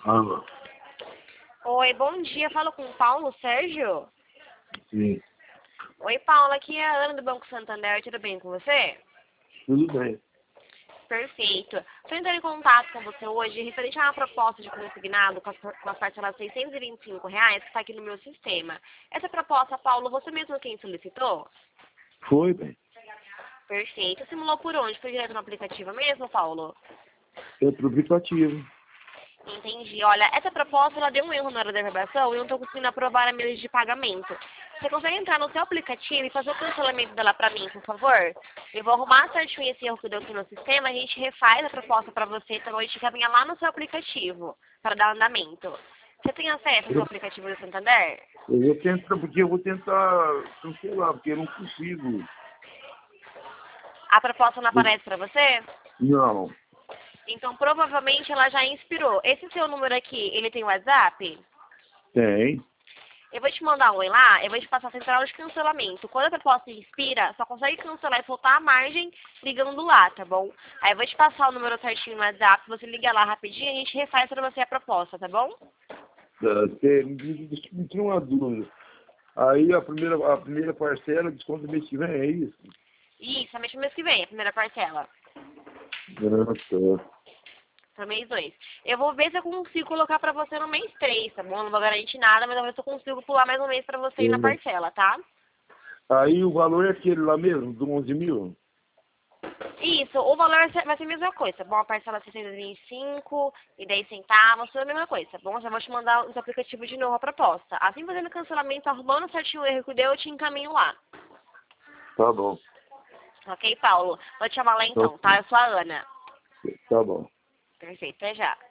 Alô? Oi, bom dia. Falo com o Paulo Sérgio. Sim, Oi, Paulo. Aqui é a Ana do Banco Santander. Tudo bem com você? tudo bem. Perfeito. Estou entrando em contato com você hoje referente a uma proposta de consignado com as parcelas de R$ 625 que está aqui no meu sistema. Essa proposta, Paulo, você mesmo quem solicitou? Foi, bem. Perfeito. Simulou por onde? Foi direto no aplicativo mesmo, Paulo? É pro aplicativo. Entendi. Olha, essa proposta ela deu um erro na hora da reservação e eu não estou conseguindo aprovar a meio de pagamento. Você consegue entrar no seu aplicativo e fazer o cancelamento dela para mim, por favor? Eu vou arrumar certinho esse erro que deu aqui no sistema, a gente refaz a proposta para você, então a gente caminha lá no seu aplicativo para dar andamento. Você tem acesso ao seu Eu, aplicativo do Santander? eu vou tentar, porque eu vou tentar cancelar, porque eu não consigo. A proposta não aparece para você? Não, Então provavelmente ela já inspirou. Esse seu número aqui, ele tem WhatsApp? tem. Eu vou te mandar um oi lá, eu vou te passar a central de cancelamento. Quando a proposta expira, só consegue cancelar e soltar a margem ligando lá, tá bom? Aí eu vou te passar o número certinho no WhatsApp, você liga lá rapidinho e a gente refaz pra você a proposta, tá bom? Deixa me tirar uma dúvida. Aí a primeira parcela, desconto do mês que vem, é isso? Isso, somente no mês que vem, a primeira parcela. Nossa. Pro mês 2. Eu vou ver se eu consigo colocar pra você no mês 3, tá bom? Eu não vou garantir nada, mas eu vou ver se eu consigo pular mais um mês pra você ir na parcela, tá? Aí o valor é aquele lá mesmo, do 11 mil? Isso, o valor vai ser a mesma coisa, tá bom? A parcela 625,10 tudo a mesma coisa, tá bom? Já vou te mandar no seu aplicativo de novo a proposta. Assim fazendo o cancelamento, arrumando certinho o erro que deu, eu te encaminho lá. Tá bom. Ok, Paulo? Vou te chamar lá Então, então, tá? Eu sou a Ana. tá bom. Perfeito, até já.